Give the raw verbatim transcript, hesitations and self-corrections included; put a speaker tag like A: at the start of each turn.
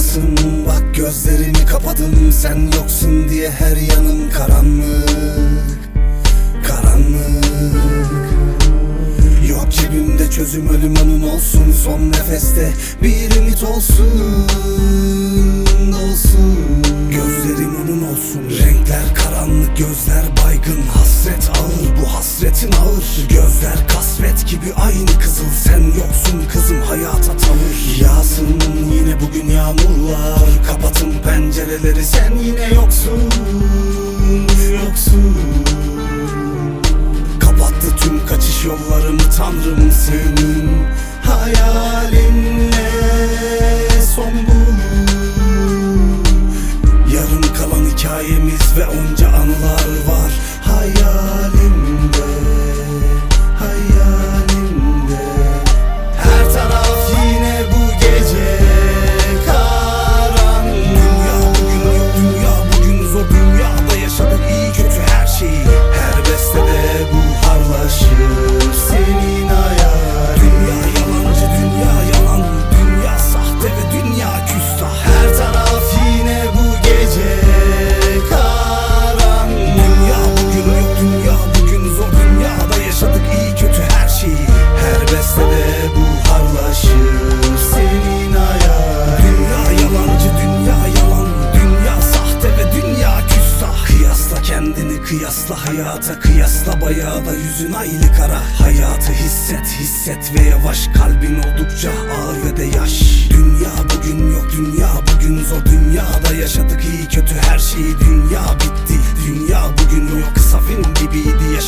A: rüyasın. Bak gözlerimi kapadım, sen yoksun diye her yanım karanlık, karanlık. Yok cebimde çözüm, ölüm onun olsun. Son nefeste bir ümit olsun, olsun. Gözlerim onun olsun. Renkler karanlık, gözler baygın. Hasret ağır, bu hasretin ağır. Gözler kasvet gibi aynı kızıl. Sen yoksun kızım, hayata tavır. Yağsın yine bugün yağmurlar. Kapatın pencereleri, sen yine yoksun, yoksun. Kapattı tüm kaçış yollarımı Tanrım, senin hayalinle son bulur. Yarım kalan hikayemiz ve onca anılar var hayalimde, hayalimde. Her taraf yine bu gece karanlık. Dünya bugün yok, dünya bugün zor. Dünyada yaşadık iyi kötü her şeyi. Her bestede buharlaşır senin hayal. Dünya yalancı, dünya yalan. Dünya sahte ve dünya küstah. Her taraf yine bu gece karanlık. Dünya bugün yok, dünya bugün zor. Dünyada yaşadık iyi kötü her şeyi. Her bestede buharlaşır senin hayal. Dünya yalancı, dünya yalan. Dünya sahte ve dünya küstah. Kıyasla kendini, kıyasla hayata. Kıyasla bayağı da yüzün aylı kara. Hayatı hisset, hisset ve yavaş. Kalbin oldukça ağır ve de yaş. Dünya bugün yok, dünya bugün zor. Dünyada yaşadık iyi kötü her şeyi. Dünya bitti, dünya bugün yok. Kısa film gibiydi